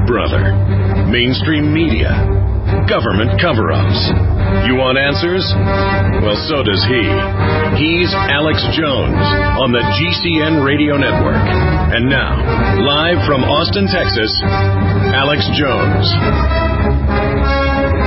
Big Brother, mainstream media, government cover-ups. You want answers? Well, so does he. He's Alex Jones on the GCN Radio Network. And now, live from Austin, Texas, Alex Jones.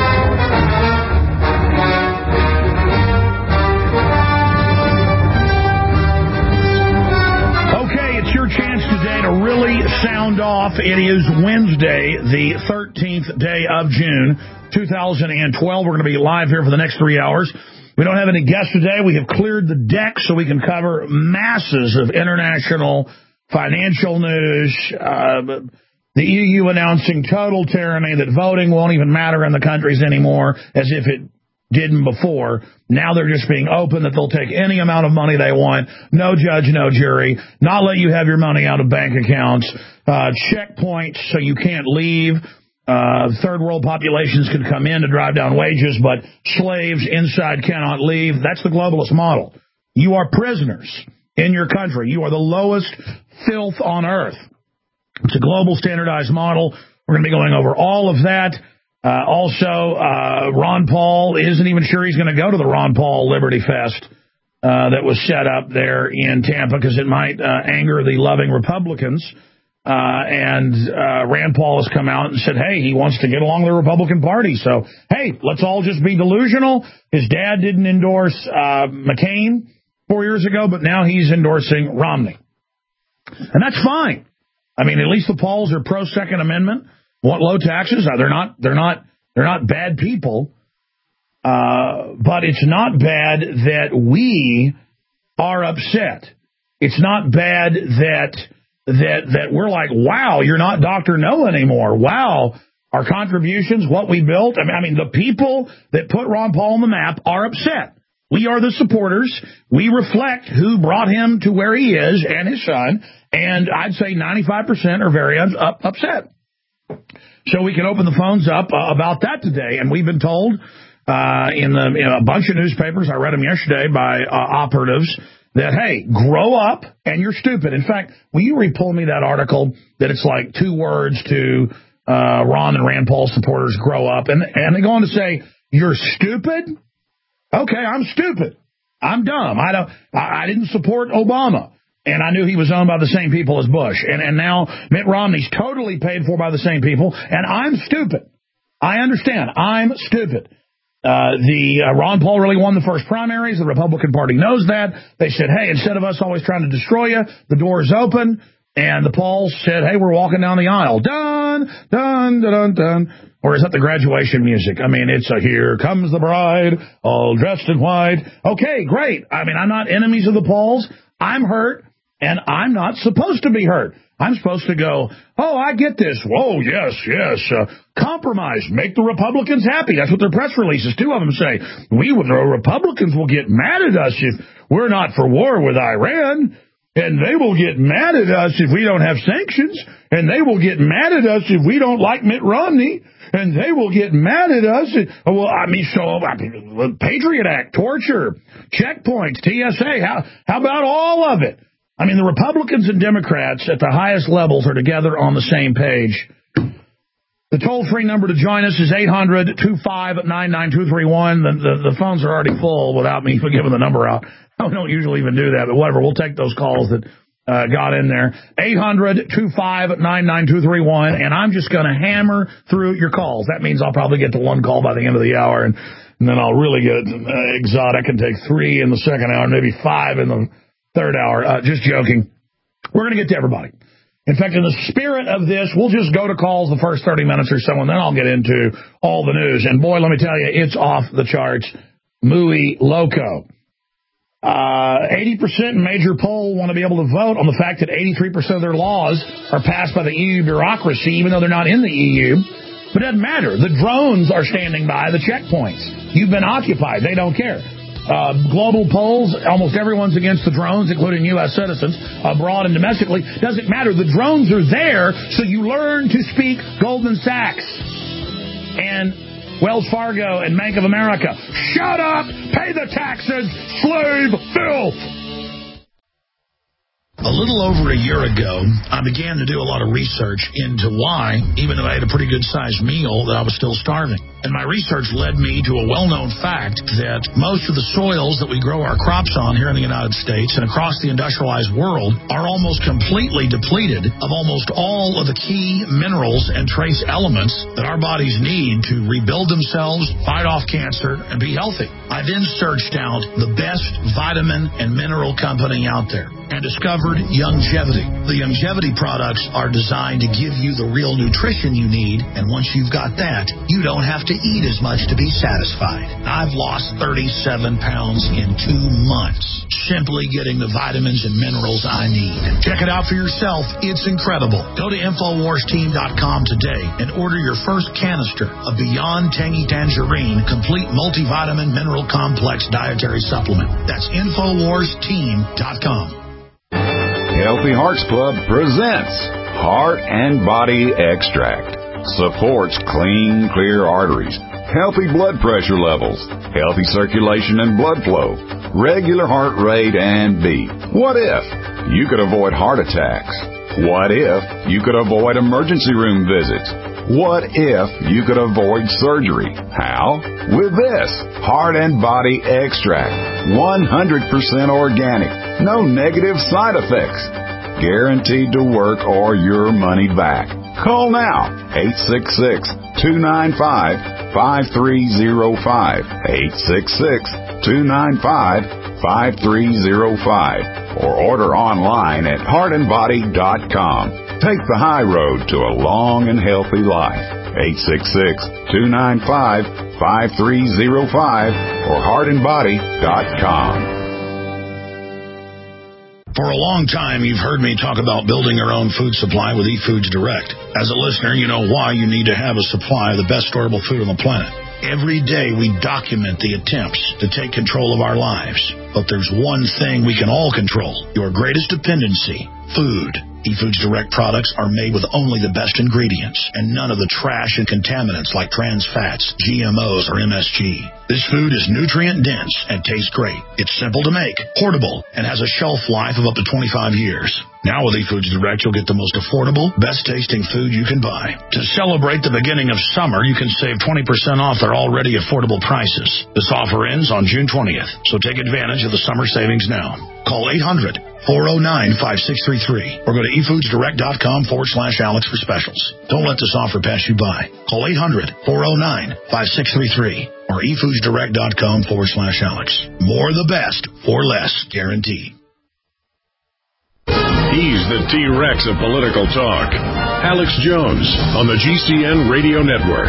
To really sound off, it is Wednesday, the 13th day of June, 2012. We're going to be live here for the next 3 hours. We don't have any guests today. We have cleared the deck so we can cover masses of international financial news. The EU announcing total tyranny, that voting won't even matter in the countries anymore, as if it didn't before. Now they're just being open that they'll take any amount of money they want. No judge, no jury. Not let you have your money out of bank accounts. Checkpoints so you can't leave. Third world populations can come in to drive down wages, but slaves inside cannot leave. That's the globalist model. You are prisoners in your country. You are the lowest filth on earth. It's a global standardized model. We're going to be going over all of that. Also, Ron Paul isn't even sure he's going to go to the Ron Paul Liberty Fest that was set up there in Tampa because it might anger the loving Republicans. And Rand Paul has come out and said, hey, he wants to get along with the Republican Party. So, hey, let's all just be delusional. His dad didn't endorse McCain 4 years ago, but now he's endorsing Romney. And that's fine. I mean, at least the Pauls are pro-Second Amendment. Want low taxes? They're not bad people, but it's not bad that we are upset. It's not bad that we're like, wow, you're not Dr. No anymore. Wow, our contributions, what we built. I mean, the people that put Ron Paul on the map are upset. We are the supporters. We reflect who brought him to where he is and his son, and I'd say 95% are very upset. So we can open the phones up about that today. And we've been told in a bunch of newspapers, I read them yesterday by operatives, that, hey, grow up and you're stupid. In fact, will you re-pull me that article that it's like 2 words to Ron and Rand Paul supporters, grow up. And they go on to say, you're stupid? Okay, I'm stupid. I'm dumb. I didn't support Obama. And I knew he was owned by the same people as Bush. And now Mitt Romney's totally paid for by the same people. And I'm stupid. I understand. I'm stupid. Ron Paul really won the first primaries. The Republican Party knows that. They said, hey, instead of us always trying to destroy you, the door is open. And the Pauls said, hey, we're walking down the aisle. Dun, dun, dun, dun, dun. Or is that the graduation music? I mean, it's a here comes the bride, all dressed in white. Okay, great. I mean, I'm not enemies of the Pauls. I'm hurt. And I'm not supposed to be hurt. I'm supposed to go, oh, I get this. Whoa, yes. Compromise. Make the Republicans happy. That's what their press releases, 2 of them say. The Republicans will get mad at us if we're not for war with Iran. And they will get mad at us if we don't have sanctions. And they will get mad at us if we don't like Mitt Romney. And they will get mad at us. Patriot Act, torture, checkpoints, TSA. How about all of it? I mean, the Republicans and Democrats at the highest levels are together on the same page. The toll-free number to join us is 800-259-9231. The phones are already full without me giving the number out. I don't usually even do that, but whatever. We'll take those calls that got in there. 800-259-9231, and I'm just going to hammer through your calls. That means I'll probably get to 1 call by the end of the hour, and then I'll really get exotic and take 3 in the second hour, maybe 5 in the third hour. Just joking. We're going to get to everybody. In fact, in the spirit of this, we'll just go to calls the first 30 minutes or so, and then I'll get into all the news. And boy, let me tell you, it's off the charts. Muy loco. 80% in major poll want to be able to vote on the fact that 83% of their laws are passed by the EU bureaucracy, even though they're not in the EU. But it doesn't matter. The drones are standing by the checkpoints. You've been occupied. They don't care. Global polls, almost everyone's against the drones, including U.S. citizens, abroad and domestically. Doesn't matter. The drones are there, so you learn to speak Goldman Sachs and Wells Fargo and Bank of America. Shut up! Pay the taxes! Slave filth! A little over a year ago, I began to do a lot of research into why, even though I had a pretty good-sized meal, that I was still starving. And my research led me to a well-known fact that most of the soils that we grow our crops on here in the United States and across the industrialized world are almost completely depleted of almost all of the key minerals and trace elements that our bodies need to rebuild themselves, fight off cancer, and be healthy. I then searched out the best vitamin and mineral company out there and discovered Youngevity. The Youngevity products are designed to give you the real nutrition you need, and once you've got that, you don't have to eat as much to be satisfied. I've lost 37 pounds in 2 months, simply getting the vitamins and minerals I need. Check it out for yourself. It's incredible. Go to InfoWarsTeam.com today and order your first canister of Beyond Tangy Tangerine Complete Multivitamin Mineral Complex Dietary Supplement. That's InfoWarsTeam.com. Healthy Hearts Club presents Heart and Body Extract. Supports clean, clear arteries, healthy blood pressure levels, healthy circulation and blood flow, regular heart rate, and beat. What if you could avoid heart attacks? What if you could avoid emergency room visits? What if you could avoid surgery? How? With this Heart and Body Extract. 100% organic. No negative side effects. Guaranteed to work or your money back. Call now. 866-295-5305. 866-295-5305. Or order online at heartandbody.com. Take the high road to a long and healthy life. 866-295-5305 or heartandbody.com. For a long time, you've heard me talk about building your own food supply with eFoods Direct. As a listener, you know why you need to have a supply of the best storable food on the planet. Every day, we document the attempts to take control of our lives. But there's one thing we can all control, your greatest dependency, food. eFoods Direct products are made with only the best ingredients and none of the trash and contaminants like trans fats, GMOs, or MSG. This food is nutrient-dense and tastes great. It's simple to make, portable, and has a shelf life of up to 25 years. Now with eFoods Direct, you'll get the most affordable, best-tasting food you can buy. To celebrate the beginning of summer, you can save 20% off their already affordable prices. This offer ends on June 20th, so take advantage of the summer savings now. Call 800-409-5633 or go to efoodsdirect.com/Alex for specials. Don't let this offer pass you by. Call 800-409-5633 or efoodsdirect.com/Alex. More of the best for less, guaranteed. He's the T-Rex of political talk. Alex Jones on the GCN Radio Network.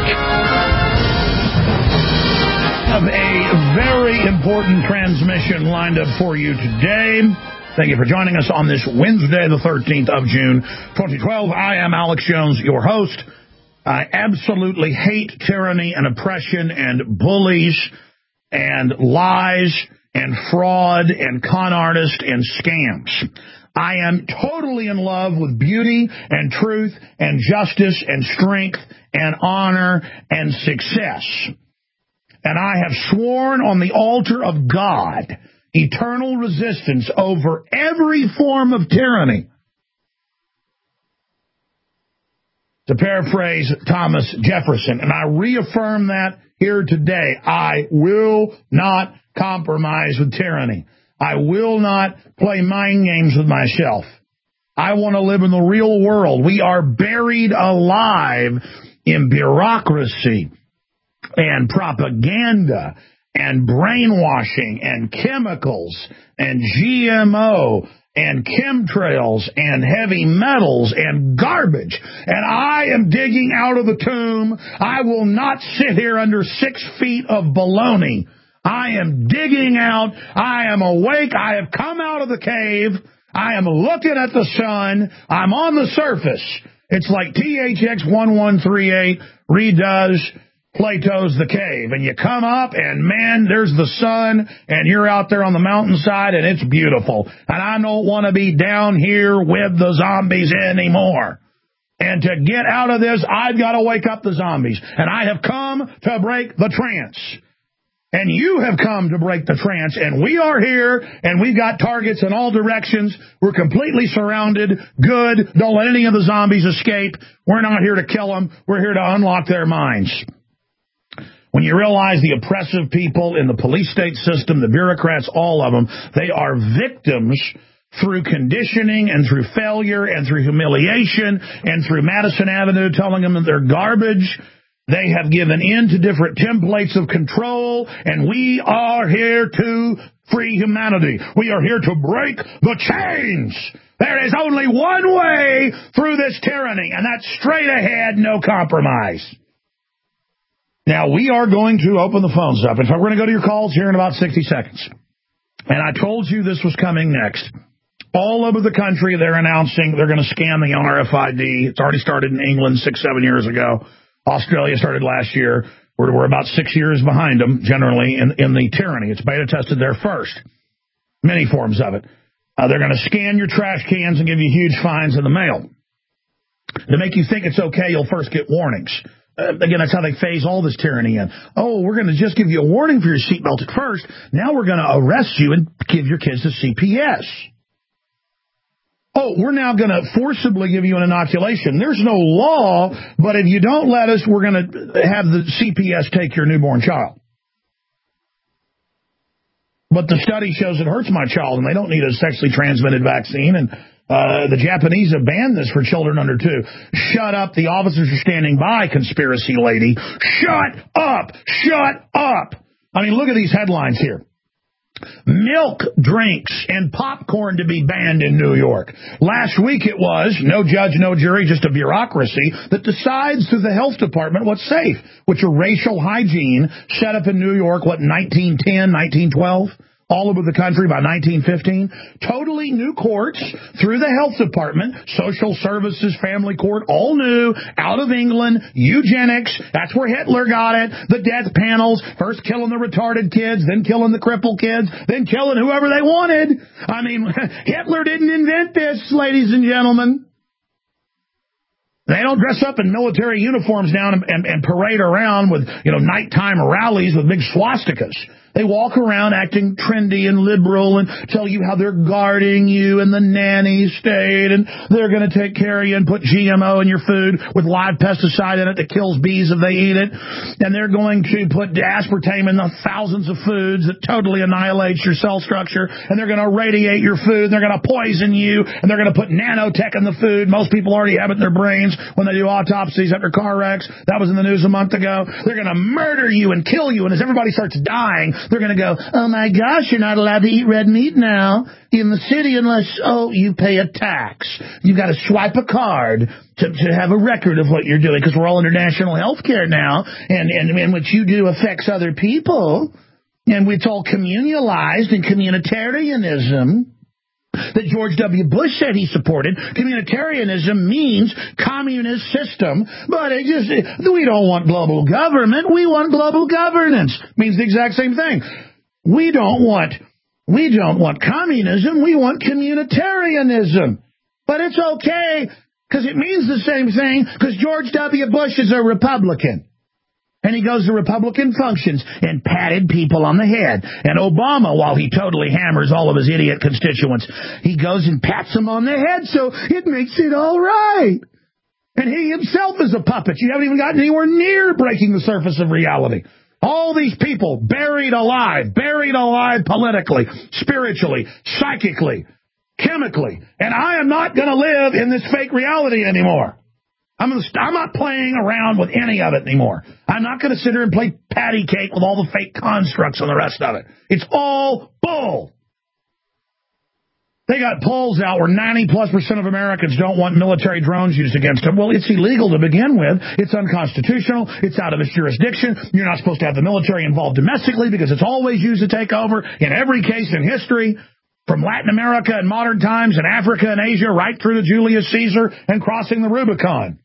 Have a very important transmission lined up for you today. Thank you for joining us on this Wednesday, the 13th of June, 2012. I am Alex Jones, your host. I absolutely hate tyranny and oppression and bullies and lies and fraud and con artists and scams. I am totally in love with beauty and truth and justice and strength and honor and success. And I have sworn on the altar of God eternal resistance over every form of tyranny. To paraphrase Thomas Jefferson, and I reaffirm that here today, I will not compromise with tyranny. I will not play mind games with myself. I want to live in the real world. We are buried alive in bureaucracy and propaganda and brainwashing and chemicals and GMO and chemtrails and heavy metals and garbage. And I am digging out of the tomb. I will not sit here under 6 feet of baloney. I am digging out. I am awake. I have come out of the cave. I am looking at the sun. I'm on the surface. It's like THX 1138 redoes Plato's The Cave. And you come up and, man, there's the sun, and you're out there on the mountainside, and it's beautiful. And I don't want to be down here with the zombies anymore. And to get out of this, I've got to wake up the zombies. And I have come to break the trance. And you have come to break the trance, and we are here, and we've got targets in all directions. We're completely surrounded. Good. Don't let any of the zombies escape. We're not here to kill them. We're here to unlock their minds. When you realize the oppressive people in the police state system, the bureaucrats, all of them, they are victims through conditioning and through failure and through humiliation and through Madison Avenue telling them that they're garbage. They have given in to different templates of control, and we are here to free humanity. We are here to break the chains. There is only one way through this tyranny, and that's straight ahead, no compromise. Now, we are going to open the phones up. In fact, we're going to go to your calls here in about 60 seconds. And I told you this was coming next. All over the country, they're announcing they're going to scan the RFID. It's already started in England 6-7 years ago. Australia started last year. We're about 6 years behind them, generally, in the tyranny. It's beta tested there first. Many forms of it. They're going to scan your trash cans and give you huge fines in the mail. To make you think it's okay, you'll first get warnings. Again, that's how they phase all this tyranny in. Oh, we're going to just give you a warning for your seatbelt at first. Now we're going to arrest you and give your kids to CPS. Oh, we're now going to forcibly give you an inoculation. There's no law, but if you don't let us, we're going to have the CPS take your newborn child. But the study shows it hurts my child, and they don't need a sexually transmitted vaccine. And the Japanese have banned this for children under 2. Shut up. The officers are standing by, conspiracy lady. Shut up. Shut up. I mean, look at these headlines here. Milk, drinks, and popcorn to be banned in New York. Last week it was, no judge, no jury, just a bureaucracy that decides through the health department what's safe, which are racial hygiene set up in New York, 1910, 1912? All over the country by 1915. Totally new courts through the health department, social services, family court, all new, out of England, eugenics. That's where Hitler got it. The death panels, first killing the retarded kids, then killing the crippled kids, then killing whoever they wanted. I mean, Hitler didn't invent this, ladies and gentlemen. They don't dress up in military uniforms now and parade around with, nighttime rallies with big swastikas. They walk around acting trendy and liberal and tell you how they're guarding you in the nanny state and they're going to take care of you and put GMO in your food with live pesticide in it that kills bees if they eat it. And they're going to put aspartame in the thousands of foods that totally annihilates your cell structure. And they're going to radiate your food. And they're going to poison you. And they're going to put nanotech in the food. Most people already have it in their brains when they do autopsies after car wrecks. That was in the news a month ago. They're going to murder you and kill you. And as everybody starts dying, they're going to go, oh my gosh, you're not allowed to eat red meat now in the city unless, you pay a tax. You've got to swipe a card to have a record of what you're doing because we're all under national health care now and what you do affects other people. And it's all communalized and communitarianism that George W. Bush said he supported. Communitarianism means communist system, but we don't want global government. We want global governance. Means the exact same thing. We don't want communism. We want communitarianism. But it's okay because it means the same thing because George W. Bush is a Republican. And he goes to Republican functions and patted people on the head. And Obama, while he totally hammers all of his idiot constituents, he goes and pats them on the head, so it makes it all right. And he himself is a puppet. You haven't even gotten anywhere near breaking the surface of reality. All these people buried alive politically, spiritually, psychically, chemically. And I am not going to live in this fake reality anymore. I'm not playing around with any of it anymore. I'm not going to sit here and play patty cake with all the fake constructs and the rest of it. It's all bull. They got polls out where 90+% of Americans don't want military drones used against them. Well, it's illegal to begin with. It's unconstitutional. It's out of its jurisdiction. You're not supposed to have the military involved domestically because it's always used to take over in every case in history. From Latin America in modern times and Africa and Asia right through to Julius Caesar and crossing the Rubicon.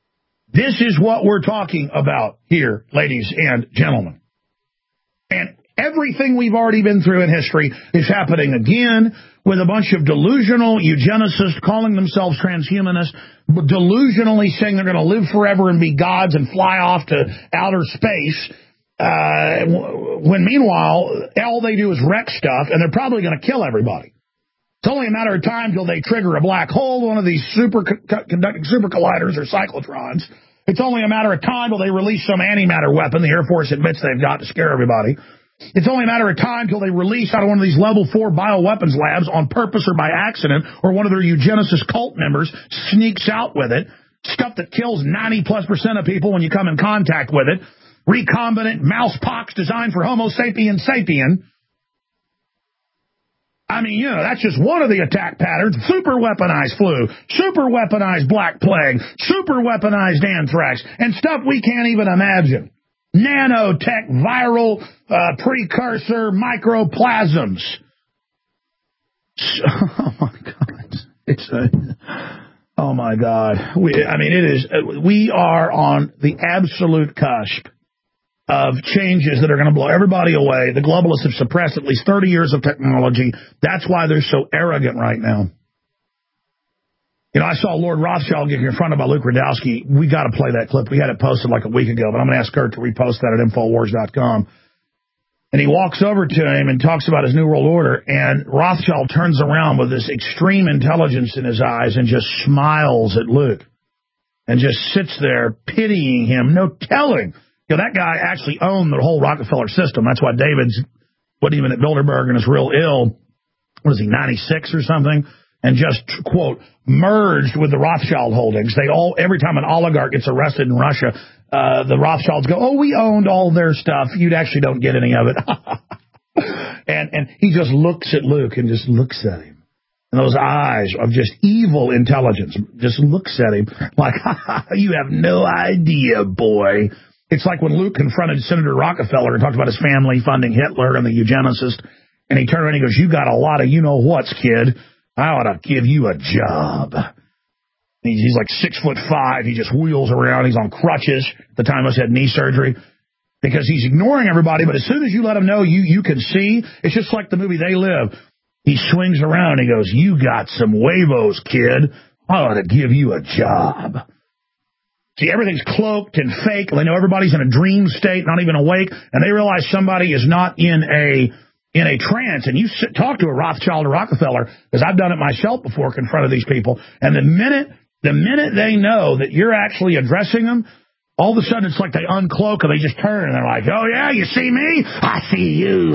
This is what we're talking about here, ladies and gentlemen. And Everything we've already been through in history is happening again with a bunch of delusional eugenicists calling themselves transhumanists, delusionally saying they're going to live forever and be gods and fly off to outer space, when meanwhile, all they do is wreck stuff, and they're probably going to kill everybody. It's only a matter of time till they trigger a black hole, one of these conducting super colliders or cyclotrons. It's only a matter of time till they release some antimatter weapon the Air Force admits they've got to scare everybody. It's only a matter of time till they release out of one of these level 4 bioweapons labs on purpose or by accident, or one of their eugenicist cult members sneaks out with it, stuff that kills 90+% of people when you come in contact with it, recombinant mouse pox designed for Homo sapien sapien. I mean, that's just one of the attack patterns. Super weaponized flu, super weaponized black plague, super weaponized anthrax, and stuff we can't even imagine. Nanotech, viral, precursor, microplasms. Oh, my God. Oh, my God. We are on the absolute cusp of changes that are going to blow everybody away. The globalists have suppressed at least 30 years of technology. That's why they're so arrogant right now. I saw Lord Rothschild get confronted by Luke Rudkowski. We got to play that clip. We had it posted like a week ago, but I'm going to ask Kurt to repost that at Infowars.com. And he walks over to him and talks about his New World Order, and Rothschild turns around with this extreme intelligence in his eyes and just smiles at Luke and just sits there pitying him, no telling. That guy actually owned the whole Rockefeller system. That's why David's wasn't even at Bilderberg and is real ill. What is he, 96 or something? And just, quote, merged with the Rothschild holdings. Every time an oligarch gets arrested in Russia, the Rothschilds go, oh, we owned all their stuff. You actually don't get any of it. and he just looks at Luke and just looks at him. And those eyes of just evil intelligence just looks at him like, you have no idea, boy. It's like when Luke confronted Senator Rockefeller and talked about his family funding Hitler and the eugenicist. And he turned around and he goes, you got a lot of you-know-whats, kid. I ought to give you a job. He's like 6'5". He just wheels around. He's on crutches. At the time he had knee surgery because he's ignoring everybody. But as soon as you let him know you can see, it's just like the movie They Live. He swings around and he goes, you got some huevos, kid. I ought to give you a job. See, everything's cloaked and fake. They know everybody's in a dream state, not even awake, and they realize somebody is not in a trance. And you talk to a Rothschild or Rockefeller, because I've done it myself before, confronted these people, and the minute they know that you're actually addressing them, all of a sudden it's like they uncloak and they just turn and they're like, oh yeah, you see me? I see you.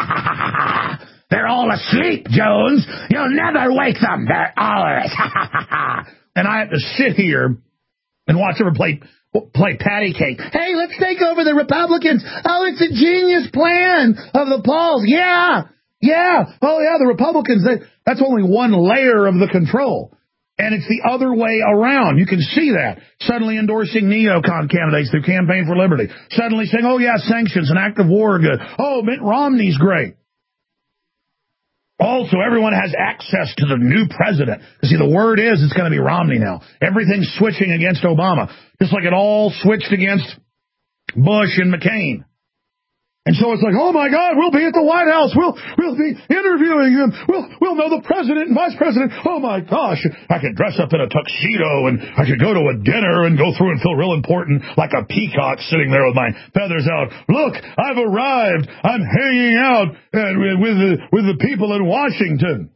They're all asleep, Jones. You'll never wake them. They're ours. And I have to sit here and watch them play patty cake. Hey, let's take over the Republicans. Oh, it's a genius plan of the Pauls. Yeah. Oh, yeah, the Republicans. That's only one layer of the control. And it's the other way around. You can see that. Suddenly endorsing neocon candidates through Campaign for Liberty. Suddenly saying, oh, yeah, sanctions and active war are good. Oh, Mitt Romney's great. Also, everyone has access to the new president. See, the word is it's going to be Romney now. Everything's switching against Obama, just like it all switched against Bush and McCain. And so it's like, oh my God, we'll be at the White House. We'll be interviewing him. We'll know the president and vice president. Oh my gosh, I could dress up in a tuxedo and I could go to a dinner and go through and feel real important like a peacock sitting there with my feathers out. Look, I've arrived. I'm hanging out with the people in Washington.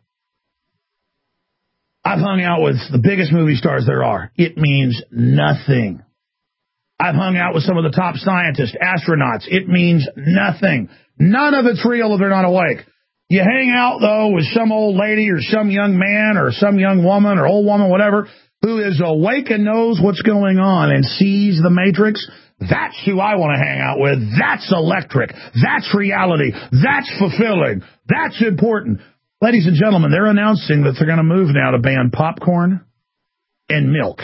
I've hung out with the biggest movie stars there are. It means nothing. I've hung out with some of the top scientists, astronauts. It means nothing. None of it's real if they're not awake. You hang out, though, with some old lady or some young man or some young woman or old woman, whatever, who is awake and knows what's going on and sees the Matrix. That's who I want to hang out with. That's electric. That's reality. That's fulfilling. That's important. Ladies and gentlemen, they're announcing that they're going to move now to ban popcorn and milk.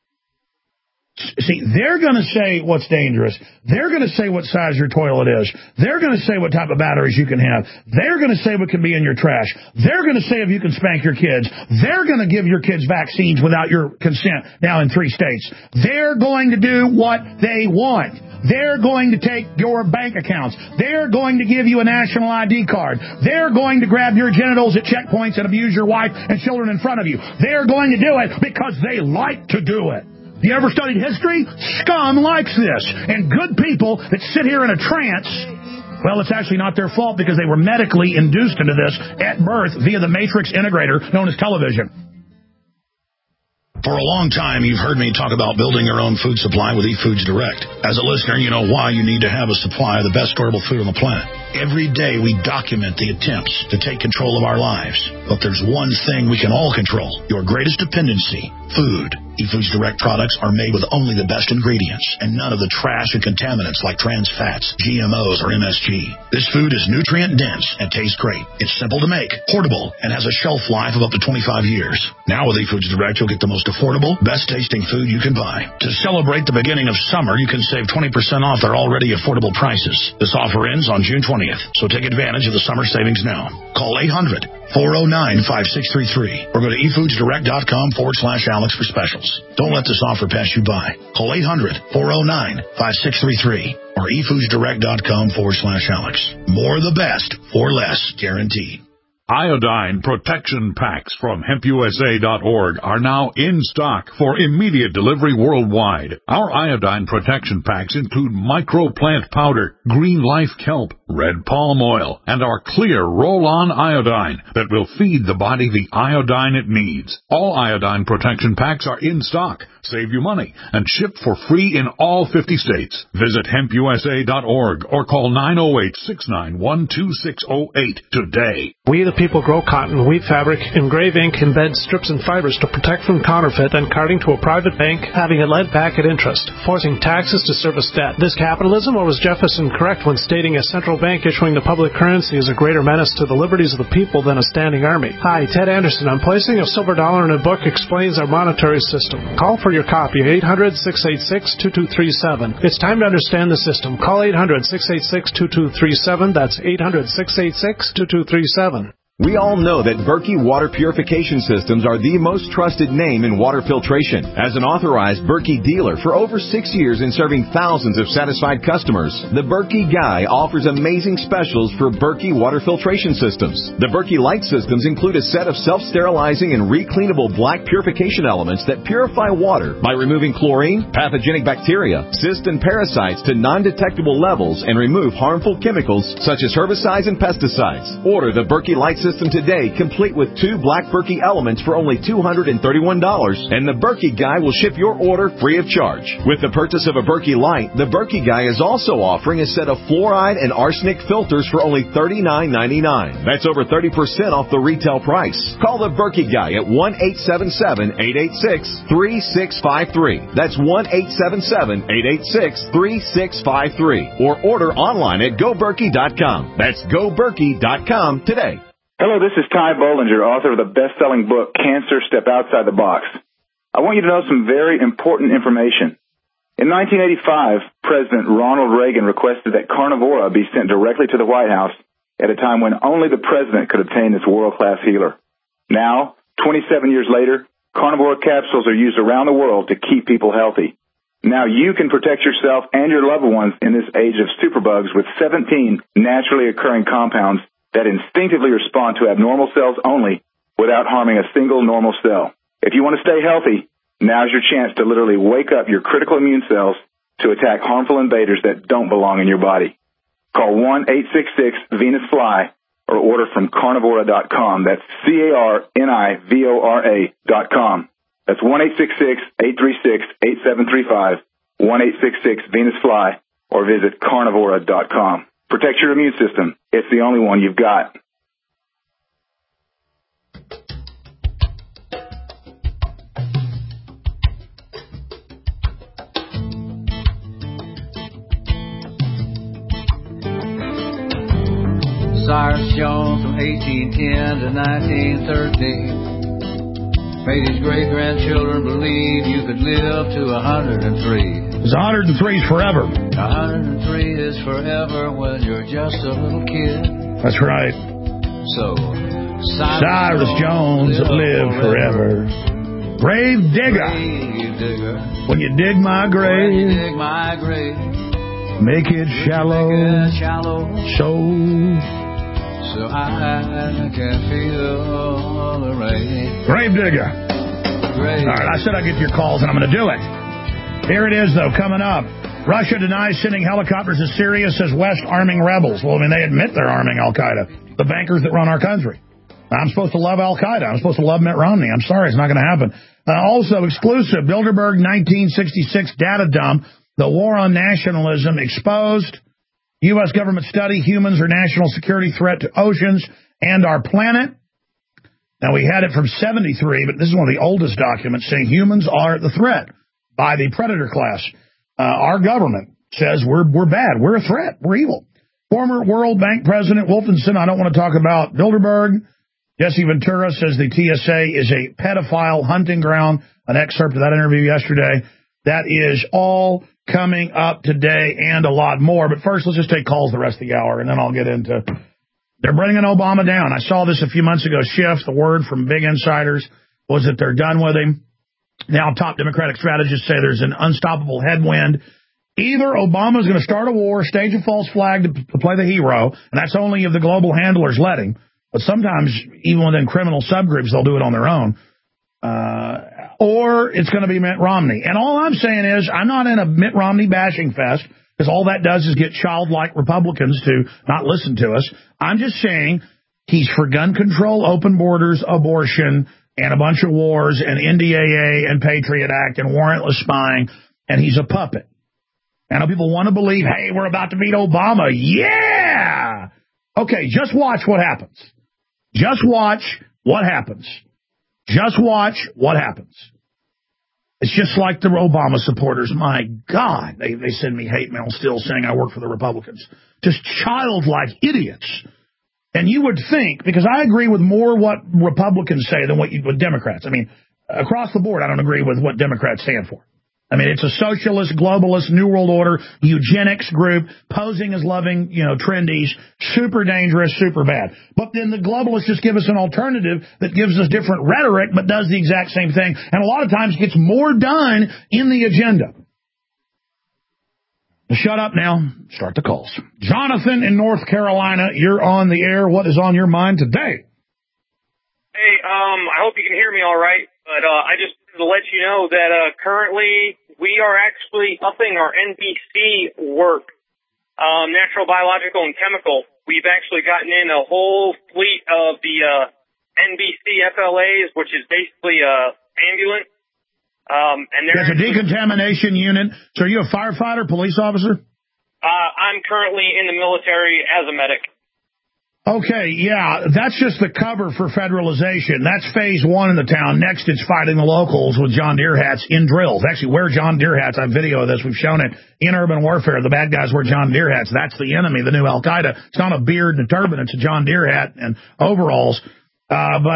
See, they're going to say what's dangerous. They're going to say what size your toilet is. They're going to say what type of batteries you can have. They're going to say what can be in your trash. They're going to say if you can spank your kids. They're going to give your kids vaccines without your consent now in 3 states. They're going to do what they want. They're going to take your bank accounts. They're going to give you a national ID card. They're going to grab your genitals at checkpoints and abuse your wife and children in front of you. They're going to do it because they like to do it. You ever studied history? Scum likes this. And good people that sit here in a trance, well, it's actually not their fault because they were medically induced into this at birth via the matrix integrator known as television. For a long time, you've heard me talk about building your own food supply with eFoods Direct. As a listener, you know why you need to have a supply of the best storable food on the planet. Every day, we document the attempts to take control of our lives. But there's one thing we can all control, your greatest dependency, food. eFoods Direct products are made with only the best ingredients and none of the trash and contaminants like trans fats, GMOs, or MSG. This food is nutrient-dense and tastes great. It's simple to make, portable, and has a shelf life of up to 25 years. Now with eFoods Direct, you'll get the most affordable, best-tasting food you can buy. To celebrate the beginning of summer, you can save 20% off their already affordable prices. This offer ends on June 20th, so take advantage of the summer savings now. Call 800-409-5633 or go to efoodsdirect.com/Alex for specials. Don't let this offer pass you by. Call 800-409-5633 or efoodsdirect.com/Alex. More of the best for less, guaranteed. Iodine protection packs from HempUSA.org are now in stock for immediate delivery worldwide. Our iodine protection packs include microplant powder, green life kelp, red palm oil, and our clear roll-on iodine that will feed the body the iodine it needs. All iodine protection packs are in stock, save you money, and ship for free in all 50 states. Visit HempUSA.org or call 908-691-2608 today. We the people grow cotton, weave fabric, engrave ink, embed strips and fibers to protect from counterfeit and carting to a private bank, having it lent back at interest, forcing taxes to service debt. This capitalism, or was Jefferson correct when stating a central bank issuing the public currency is a greater menace to the liberties of the people than a standing army? Hi, Ted Anderson. I'm placing a silver dollar in a book explains our monetary system. Call for your copy, 800-686-2237. It's time to understand the system. Call 800-686-2237. That's 800-686-2237. We all know that Berkey Water Purification Systems are the most trusted name in water filtration. As an authorized Berkey dealer for over 6 years and serving thousands of satisfied customers, the Berkey Guy offers amazing specials for Berkey Water Filtration Systems. The Berkey Light systems include a set of self-sterilizing and recleanable black purification elements that purify water by removing chlorine, pathogenic bacteria, cysts, and parasites to non-detectable levels and remove harmful chemicals such as herbicides and pesticides. Order the Berkey Light system today, complete with 2 black Berkey elements for only $231, and the Berkey Guy will ship your order free of charge. With the purchase of a Berkey Light, the Berkey Guy is also offering a set of fluoride and arsenic filters for only $39.99. That's over 30% off the retail price. Call the Berkey Guy at 1-877-886-3653. That's 1-877-886-3653. Or order online at GoBerkey.com. That's GoBerkey.com today. Hello, this is Ty Bollinger, author of the best-selling book, Cancer, Step Outside the Box. I want you to know some very important information. In 1985, President Ronald Reagan requested that Carnivora be sent directly to the White House at a time when only the president could obtain this world-class healer. Now, 27 years later, Carnivora capsules are used around the world to keep people healthy. Now you can protect yourself and your loved ones in this age of superbugs with 17 naturally occurring compounds that instinctively respond to abnormal cells only without harming a single normal cell. If you want to stay healthy, now's your chance to literally wake up your critical immune cells to attack harmful invaders that don't belong in your body. Call 1-866-VENUS-FLY or order from Carnivora.com. That's CARNIVORA.com. That's 1-866-836-8735, 1-866-VENUS-FLY, or visit Carnivora.com. Protect your immune system. It's the only one you've got. Cyrus Jones from 1810 to 1913 made his great-grandchildren believe you could live to 103. Because 103 is forever. 103 is forever when you're just a little kid. That's right. So, Cyrus Jones live forever. Grave digger. Grave digger. When you dig my grave. When you dig my grave. Make it shallow, so I can feel the rain. Gravedigger. All right, I said I'd get your calls, and I'm going to do it. Here it is, though, coming up. Russia denies sending helicopters to Syria, says West arming rebels. Well, I mean, they admit they're arming Al-Qaeda, the bankers that run our country. I'm supposed to love Al-Qaeda. I'm supposed to love Mitt Romney. I'm sorry, it's not going to happen. Also, exclusive, Bilderberg 1966 data dump, the war on nationalism exposed. U.S. government study, humans are national security threat to oceans and our planet. Now, we had it from 73, but this is one of the oldest documents saying humans are the threat by the predator class. Our government says we're bad. We're a threat. We're evil. Former World Bank President Wolfenson, I don't want to talk about Bilderberg. Jesse Ventura says the TSA is a pedophile hunting ground. An excerpt of that interview yesterday. That is all coming up today and a lot more. But first, let's just take calls the rest of the hour, and then I'll get into... They're bringing Obama down. I saw this a few months ago. Schiff, the word from big insiders was that they're done with him. Now, top Democratic strategists say there's an unstoppable headwind. Either Obama's going to start a war, stage a false flag to play the hero, and that's only if the global handlers let him. But sometimes, even within criminal subgroups, they'll do it on their own. Or it's going to be Mitt Romney. And all I'm saying is I'm not in a Mitt Romney bashing fest, because all that does is get childlike Republicans to not listen to us. I'm just saying he's for gun control, open borders, abortion, and a bunch of wars, and NDAA, and Patriot Act, and warrantless spying, and he's a puppet. And people want to believe, hey, we're about to beat Obama. Yeah! Okay, just watch what happens. Just watch what happens. Just watch what happens. It's just like the Obama supporters. My God, they send me hate mail still saying I work for the Republicans. Just childlike idiots. And you would think, because I agree with more what Republicans say than what Democrats. I mean, across the board, I don't agree with what Democrats stand for. I mean, it's a socialist, globalist, New World Order, eugenics group, posing as loving, trendies, super dangerous, super bad. But then the globalists just give us an alternative that gives us different rhetoric, but does the exact same thing, and a lot of times gets more done in the agenda. Shut up now. Start the calls. Jonathan in North Carolina, you're on the air. What is on your mind today? Hey, I hope you can hear me all right, but I just wanted to let you know that currently we are actually upping our NBC work, natural, biological, and chemical. We've actually gotten in a whole fleet of the NBC FLAs, which is basically ambulance. And there's a decontamination unit. So are you a firefighter, police officer? I'm currently in the military as a medic. Okay, yeah, that's just the cover for federalization. That's phase one in the town. Next, it's fighting the locals with John Deere hats in drills. Actually, wear John Deere hats. I have video of this. We've shown it in urban warfare. The bad guys wear John Deere hats. That's the enemy, the new Al-Qaeda. It's not a beard and a turban. It's a John Deere hat and overalls. So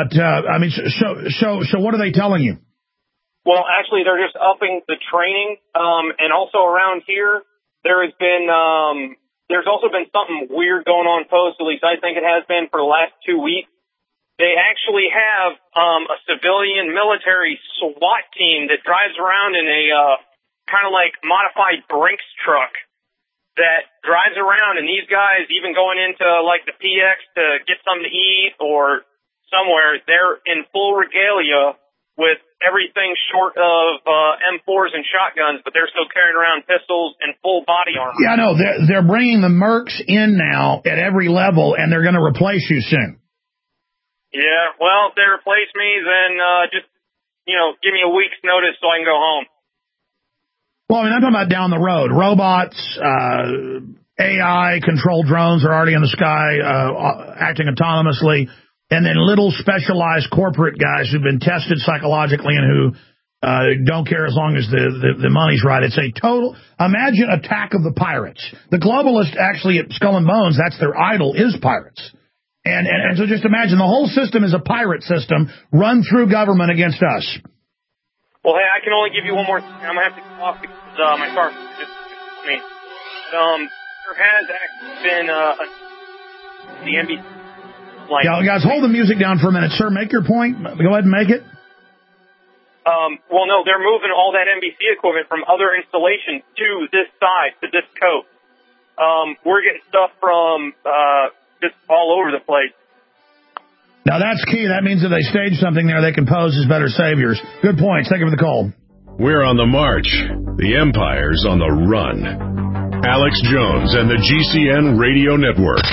what are they telling you? Well, actually, they're just upping the training. And also around here, there's also been something weird going on post, at least I think it has been for the last 2 weeks. They actually have a civilian military SWAT team that drives around in a kind of like modified Brinks truck that drives around, and these guys, even going into like the PX to get something to eat or somewhere, they're in full regalia with everything short of M4s and shotguns, but they're still carrying around pistols and full body armor. Yeah, no, they're bringing the mercs in now at every level, and they're going to replace you soon. Yeah, well, if they replace me, then just, give me a week's notice so I can go home. Well, I mean, I'm talking about down the road. Robots, AI-controlled drones are already in the sky, acting autonomously. And then little specialized corporate guys who've been tested psychologically and who don't care as long as the money's right. It's a total, imagine Attack of the Pirates. The globalists actually at Skull and Bones, that's their idol, is pirates. And so just imagine the whole system is a pirate system run through government against us. Well, hey, I can only give you one more thing. I'm going to have to get off because my car just me. There has actually been the NBC. Yeah, guys, hold the music down for a minute. Sir, make your point. Go ahead and make it. Well, no, they're moving all that NBC equipment from other installations to this side, to this coast. we're getting stuff from just all over the place. Now, that's key. That means if they stage something there, they can pose as better saviors. Good points. Thank you for the call. We're on the march. The Empire's on the run. Alex Jones and the GCN Radio Network.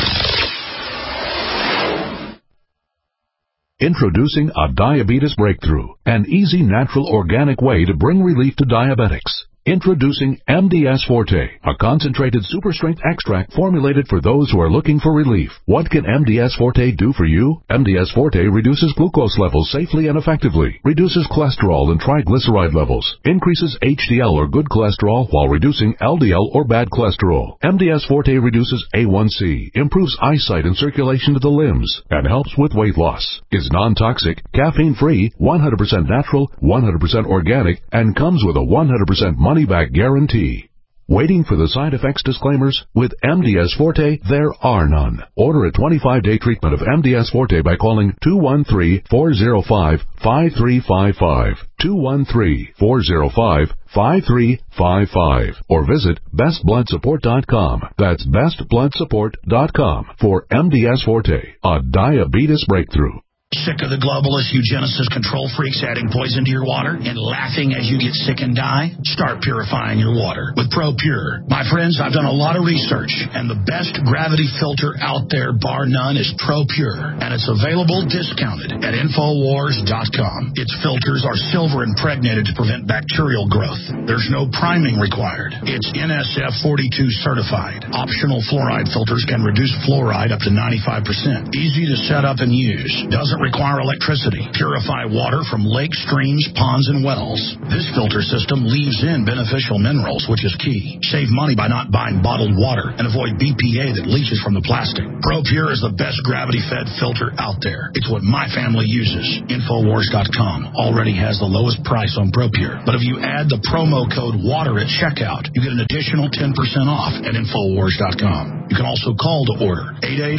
Introducing a diabetes breakthrough, an easy, natural, organic way to bring relief to diabetics. Introducing MDS Forte, a concentrated super-strength extract formulated for those who are looking for relief. What can MDS Forte do for you? MDS Forte reduces glucose levels safely and effectively, reduces cholesterol and triglyceride levels, increases HDL or good cholesterol while reducing LDL or bad cholesterol. MDS Forte reduces A1C, improves eyesight and circulation to the limbs, and helps with weight loss. Is non-toxic, caffeine-free, 100% natural, 100% organic, and comes with a 100% money-back guarantee. Waiting for the side effects disclaimers? With MDS Forte, there are none. Order a 25-day treatment of MDS Forte by calling 213-405-5355, 213-405-5355, or visit bestbloodsupport.com. That's bestbloodsupport.com for MDS Forte, a diabetes breakthrough. Sick of the globalist eugenicist control freaks adding poison to your water and laughing as you get sick and die? Start purifying your water with ProPure. My friends, I've done a lot of research, and the best gravity filter out there, bar none, is ProPure, and it's available discounted at Infowars.com. Its filters are silver impregnated to prevent bacterial growth. There's no priming required. It's NSF 42 certified. Optional fluoride filters can reduce fluoride up to 95%. Easy to set up and use. Doesn't require electricity. Purify water from lakes, streams, ponds, and wells. This filter system leaves in beneficial minerals, which is key. Save money by not buying bottled water and avoid BPA that leaches from the plastic. ProPure is the best gravity-fed filter out there. It's what my family uses. Infowars.com already has the lowest price on ProPure. But if you add the promo code WATER at checkout, you get an additional 10% off at Infowars.com. You can also call to order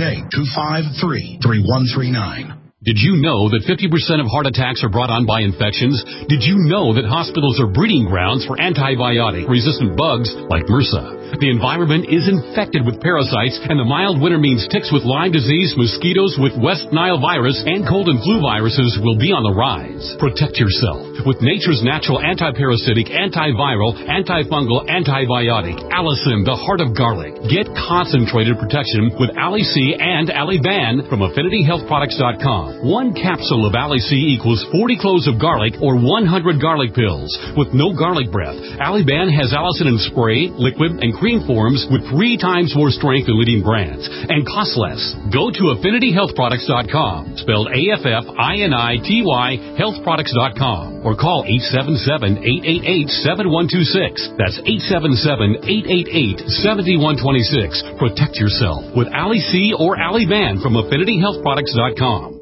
888-253-3139. Did you know that 50% of heart attacks are brought on by infections? Did you know that hospitals are breeding grounds for antibiotic-resistant bugs like MRSA? The environment is infected with parasites, and the mild winter means ticks with Lyme disease, mosquitoes with West Nile virus, and cold and flu viruses will be on the rise. Protect yourself with nature's natural antiparasitic, antiviral, antifungal, antibiotic, Allicin, the heart of garlic. Get concentrated protection with Ali-C and Ali-Ban from AffinityHealthProducts.com. One capsule of Ali-C equals 40 cloves of garlic or 100 garlic pills. With no garlic breath, Ali-Ban has Allicin in spray, liquid, and cream forms with 3 times more strength than leading brands and costs less. Go to AffinityHealthProducts.com, spelled AFFINITY, healthproducts.com, or call 877-888-7126. That's 877-888-7126. Protect yourself with Ali-C or Ali-Ban from AffinityHealthProducts.com.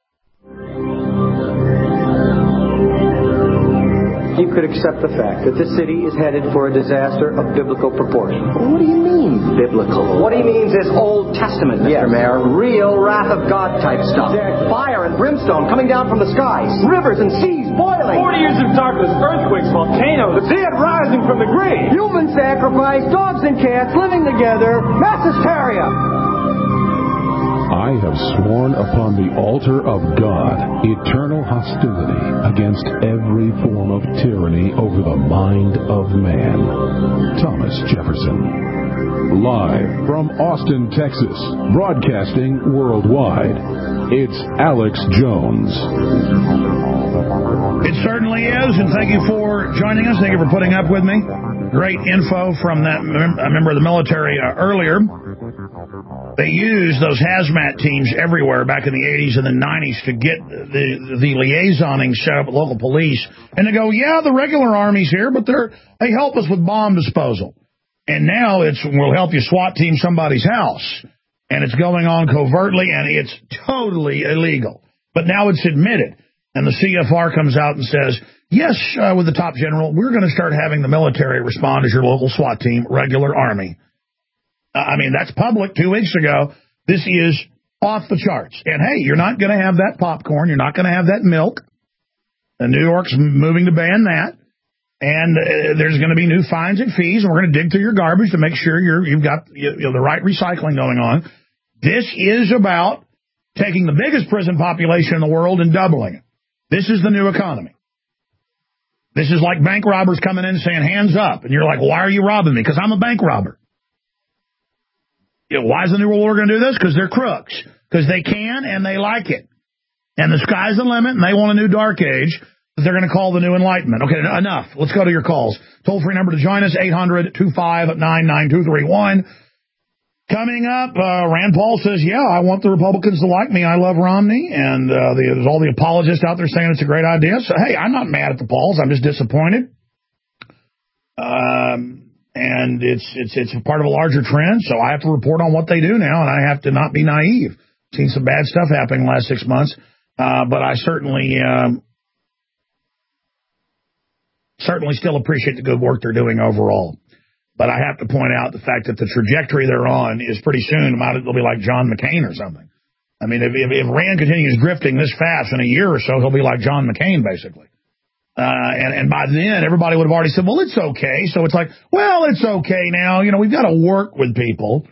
You could accept the fact that this city is headed for a disaster of biblical proportion. What do you mean, biblical? What he means is Old Testament, Mr. Mayor. Real wrath of God type stuff. There's fire and brimstone coming down from the skies. Rivers and seas boiling. 40 years of darkness, earthquakes, volcanoes, the dead rising from the grave. Human sacrifice, dogs and cats living together, mass hysteria. I have sworn upon the altar of God eternal hostility against every form of tyranny over the mind of man. Thomas Jefferson. Live from Austin, Texas, broadcasting worldwide, it's Alex Jones. It certainly is, and thank you for joining us. Thank you for putting up with me. Great info from that member of the military earlier. They used those hazmat teams everywhere back in the 80s and the 90s to get the liaisoning set up with local police. And they go, yeah, the regular Army's here, but they help us with bomb disposal. And now we'll help you SWAT team somebody's house. And it's going on covertly, and it's totally illegal. But now it's admitted. And the CFR comes out and says, yes, with the top general, we're going to start having the military respond as your local SWAT team, regular Army. I mean, that's public 2 weeks ago. This is off the charts. And, hey, you're not going to have that popcorn. You're not going to have that milk. And New York's moving to ban that. And there's going to be new fines and fees, and we're going to dig through your garbage to make sure you've got the right recycling going on. This is about taking the biggest prison population in the world and doubling it. This is the new economy. This is like bank robbers coming in and saying, hands up. And you're like, why are you robbing me? Because I'm a bank robber. Why is the New World Order going to do this? Because they're crooks. Because they can and they like it. And the sky's the limit, and they want a new dark age that they're going to call the New Enlightenment. Okay, enough. Let's go to your calls. Toll-free number to join us, 800-259-9231. Coming up, Rand Paul says, yeah, I want the Republicans to like me. I love Romney. And there's all the apologists out there saying it's a great idea. So, hey, I'm not mad at the Pauls. I'm just disappointed. And it's a part of a larger trend, so I have to report on what they do now, and I have to not be naive. Seen some bad stuff happening in the last 6 months, but I certainly still appreciate the good work they're doing overall. But I have to point out the fact that the trajectory they're on is pretty soon, it'll be like John McCain or something. I mean, if Rand continues drifting this fast in a year or so, he'll be like John McCain, basically. And by then, everybody would have already said, well, it's okay. So it's like, well, it's okay now. We've got to work with people.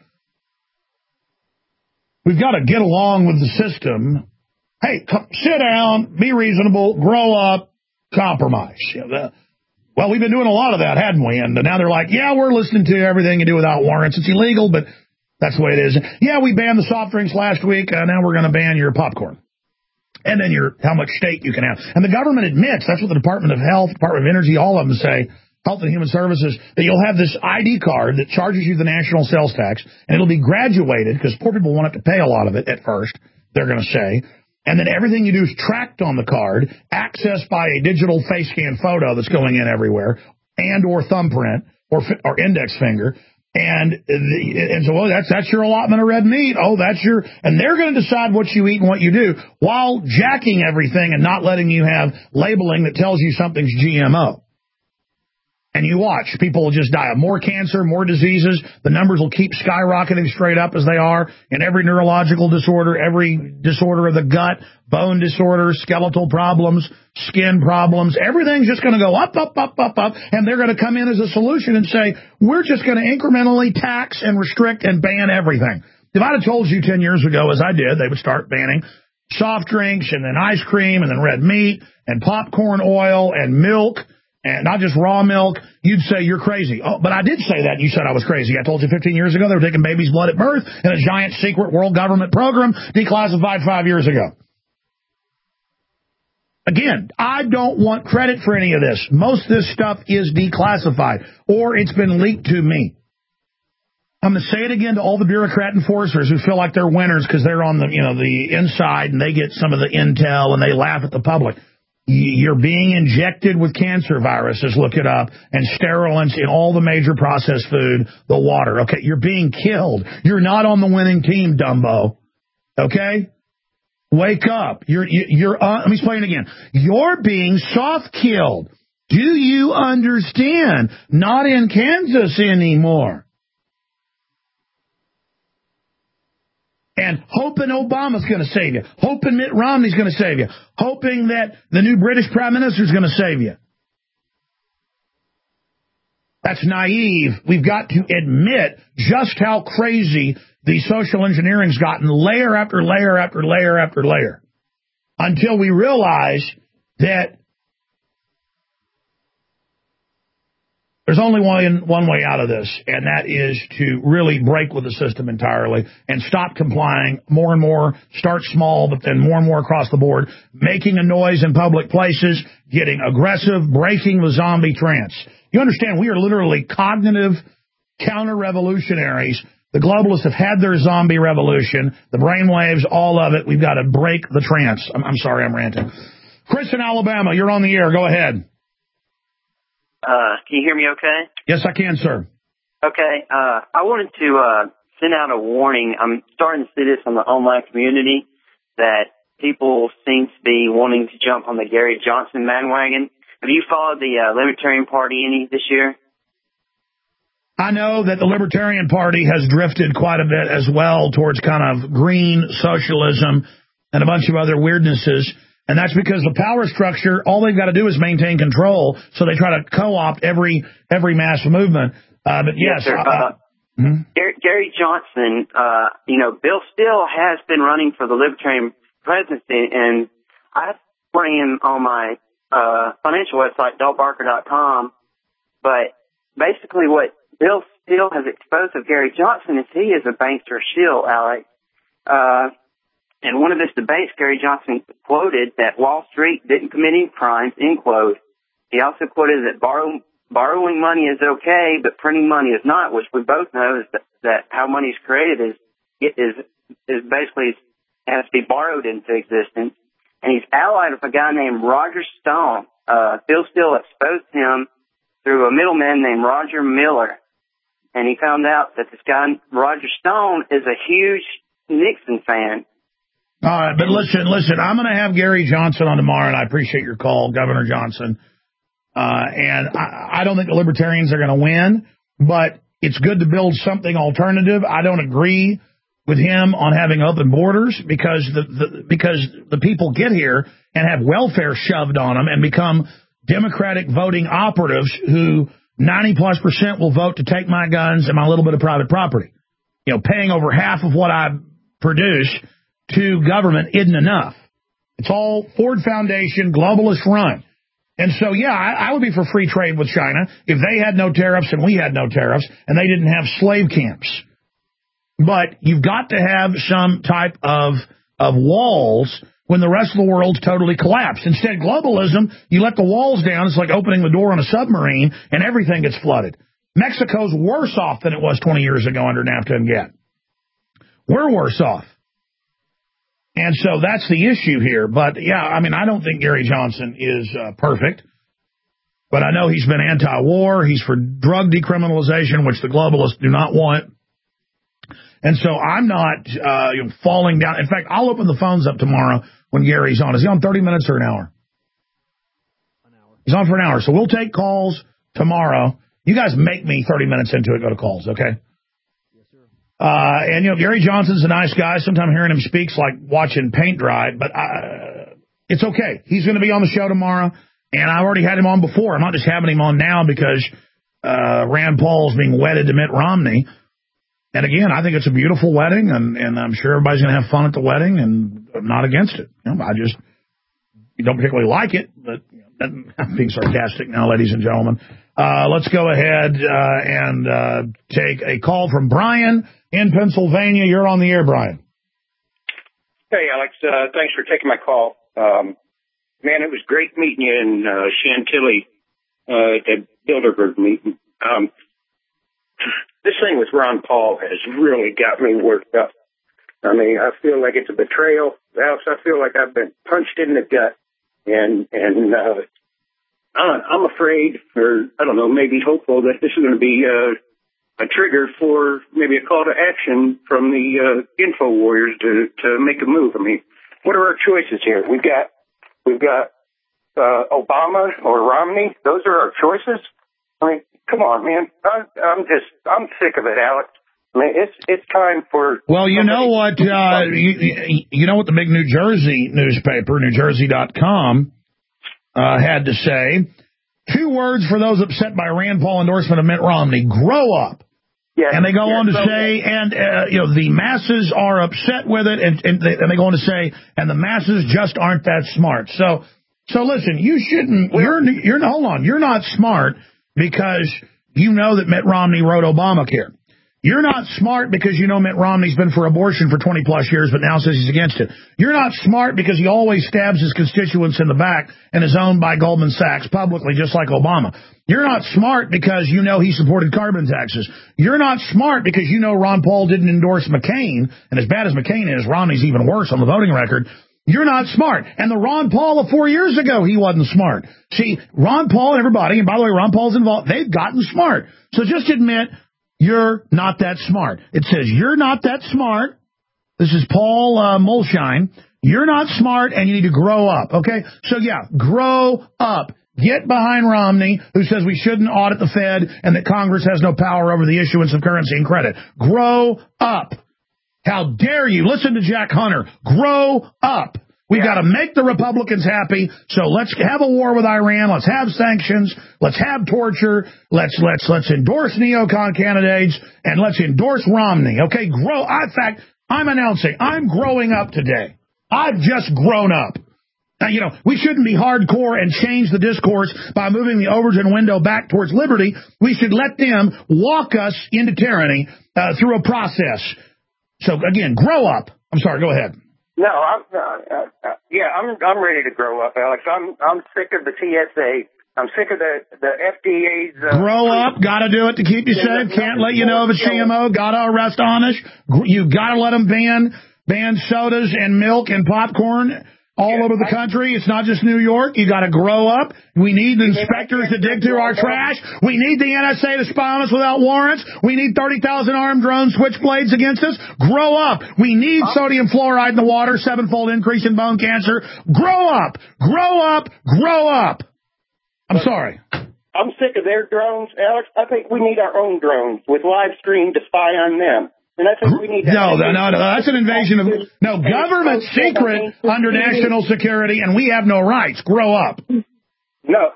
We've got to get along with the system. Hey, sit down, be reasonable, grow up, compromise. Well, we've been doing a lot of that, hadn't we? And now they're like, yeah, we're listening to everything you do without warrants. It's illegal, but that's the way it is. Yeah, we banned the soft drinks last week. Now we're going to ban your popcorn. And then how much state you can have. And the government admits, that's what the Department of Health, Department of Energy, all of them say, Health and Human Services, that you'll have this ID card that charges you the national sales tax, and it'll be graduated, because poor people won't have to pay a lot of it at first, they're going to say. And then everything you do is tracked on the card, accessed by a digital face scan photo that's going in everywhere, and or thumbprint, or index finger. And so, well, that's your allotment of red meat. Oh, and they're going to decide what you eat and what you do while jacking everything and not letting you have labeling that tells you something's GMO. And you watch, people will just die of more cancer, more diseases. The numbers will keep skyrocketing straight up as they are in every neurological disorder, every disorder of the gut, bone disorders, skeletal problems, skin problems. Everything's just going to go up, up, up, up, up. And they're going to come in as a solution and say, we're just going to incrementally tax and restrict and ban everything. If I'd have told you 10 years ago, as I did, they would start banning soft drinks and then ice cream and then red meat and popcorn oil and milk, and not just raw milk, you'd say you're crazy. Oh, but I did say that, and you said I was crazy. I told you 15 years ago they were taking baby's blood at birth in a giant secret world government program declassified 5 years ago. Again, I don't want credit for any of this. Most of this stuff is declassified, or it's been leaked to me. I'm going to say it again to all the bureaucrat enforcers who feel like they're winners because they're on the inside and they get some of the intel and they laugh at the public. You're being injected with cancer viruses, look it up, and sterilants in all the major processed food, the water. Okay, you're being killed. You're not on the winning team, Dumbo. Okay? Wake up. Let me explain it again. You're being soft-killed. Do you understand? Not in Kansas anymore. And hoping Obama's going to save you. Hoping Mitt Romney's going to save you. Hoping that the new British Prime Minister's going to save you. That's naive. We've got to admit just how crazy the social engineering's gotten layer after layer after layer after layer. Until we realize that there's only one way out of this, and that is to really break with the system entirely and stop complying more and more, start small, but then more and more across the board, making a noise in public places, getting aggressive, breaking the zombie trance. You understand, we are literally cognitive counter-revolutionaries. The globalists have had their zombie revolution, the brainwaves, all of it. We've got to break the trance. I'm sorry, I'm ranting. Chris in Alabama, you're on the air. Go ahead. Can you hear me okay? Yes, I can, sir. Okay. I wanted to send out a warning. I'm starting to see this on the online community that people seem to be wanting to jump on the Gary Johnson bandwagon. Have you followed the Libertarian Party any this year? I know that the Libertarian Party has drifted quite a bit as well towards kind of green socialism and a bunch of other weirdnesses. And that's because the power structure, all they've got to do is maintain control, so they try to co-opt every mass movement. But yes. Gary Johnson, Bill Still has been running for the Libertarian presidency, and I bring him on my financial website, daltbarker.com. But basically what Bill Still has exposed of Gary Johnson is he is a bankster shill, Alex. In one of his debates, Gary Johnson quoted that Wall Street didn't commit any crimes, end quote. He also quoted that borrowing money is okay, but printing money is not, which we both know is that how money is created is basically has to be borrowed into existence. And he's allied with a guy named Roger Stone. Bill Still exposed him through a middleman named Roger Miller. And he found out that this guy, Roger Stone, is a huge Nixon fan. All right, but listen, I'm going to have Gary Johnson on tomorrow, and I appreciate your call, Governor Johnson. And I don't think the Libertarians are going to win, but it's good to build something alternative. I don't agree with him on having open borders because the people get here and have welfare shoved on them and become Democratic voting operatives who 90+% will vote to take my guns and my little bit of private property. Paying over half of what I produce to government isn't enough. It's all Ford Foundation, globalist run. And so, yeah, I would be for free trade with China if they had no tariffs and we had no tariffs and they didn't have slave camps. But you've got to have some type of walls when the rest of the world's totally collapsed. Instead, globalism, you let the walls down. It's like opening the door on a submarine and everything gets flooded. Mexico's worse off than it was 20 years ago under NAFTA and GATT. We're worse off. And so that's the issue here. But, yeah, I mean, I don't think Gary Johnson is perfect. But I know he's been anti-war. He's for drug decriminalization, which the globalists do not want. And so I'm not falling down. In fact, I'll open the phones up tomorrow when Gary's on. Is he on 30 minutes or an hour? An hour. He's on for an hour. So we'll take calls tomorrow. You guys make me 30 minutes into it, go to calls, okay? And, Gary Johnson's a nice guy. Sometimes hearing him speak's like watching paint dry, but it's okay. He's going to be on the show tomorrow, and I've already had him on before. I'm not just having him on now because Rand Paul's being wedded to Mitt Romney. And, again, I think it's a beautiful wedding, and I'm sure everybody's going to have fun at the wedding, and I'm not against it. You don't particularly like it, but I'm being sarcastic now, ladies and gentlemen. Let's go ahead and take a call from Brian in Pennsylvania. You're on the air, Brian. Hey, Alex. Thanks for taking my call. Man, it was great meeting you in Chantilly at the Bilderberg meeting. This thing with Ron Paul has really got me worked up. I mean, I feel like it's a betrayal. Alex, I feel like I've been punched in the gut. And I'm afraid, or I don't know, maybe hopeful that this is going to be a trigger for maybe a call to action from the info warriors to make a move. I mean, what are our choices here? We've got Obama or Romney. Those are our choices. I mean, come on, man. I'm sick of it, Alex. I mean, it's time for. Well, you know what? You know what the big New Jersey newspaper, NewJersey.com, had to say. 2 words for those upset by Rand Paul endorsement of Mitt Romney: grow up. Yeah, and they go on to say, and the masses are upset with it, and they go on to say, and the masses just aren't that smart. So listen, you shouldn't. You're hold on. You're not smart because you know that Mitt Romney wrote Obamacare. You're not smart because you know Mitt Romney's been for abortion for 20-plus years, but now says he's against it. You're not smart because he always stabs his constituents in the back and is owned by Goldman Sachs publicly, just like Obama. You're not smart because you know he supported carbon taxes. You're not smart because you know Ron Paul didn't endorse McCain, and as bad as McCain is, Romney's even worse on the voting record. You're not smart. And the Ron Paul of 4 years ago, he wasn't smart. See, Ron Paul and everybody, and by the way, Ron Paul's involved, they've gotten smart. So just admit you're not that smart. It says you're not that smart. This is Paul Mulshine. You're not smart, and you need to grow up, okay? So, yeah, grow up. Get behind Romney, who says we shouldn't audit the Fed and that Congress has no power over the issuance of currency and credit. Grow up. How dare you? Listen to Jack Hunter. Grow up. We've got to make the Republicans happy. So let's have a war with Iran. Let's have sanctions. Let's have torture. Let's endorse neocon candidates, and let's endorse Romney. Okay, in fact, I'm announcing I'm growing up today. I've just grown up. Now, we shouldn't be hardcore and change the discourse by moving the Overton window back towards liberty. We should let them walk us into tyranny through a process. So, again, grow up. I'm sorry, go ahead. No, I'm ready to grow up, Alex. I'm sick of the TSA. I'm sick of the FDA's... grow up. Got to do it to keep you safe. Can't let you know of a GMO. Got to arrest Amish. You got to let them ban sodas and milk and popcorn all over the country. It's not just New York. You got to grow up. We need inspectors to dig through our trash. We need the NSA to spy on us without warrants. We need 30,000 armed drone switchblades against us. Grow up. We need sodium fluoride in the water, 7-fold increase in bone cancer. Grow up. Grow up. Grow up. I'm sorry. I'm sick of their drones, Alex. I think we need our own drones with live stream to spy on them. And I think we need to... No, that's an invasion of... No, government secret under national security, and we have no rights. Grow up. No,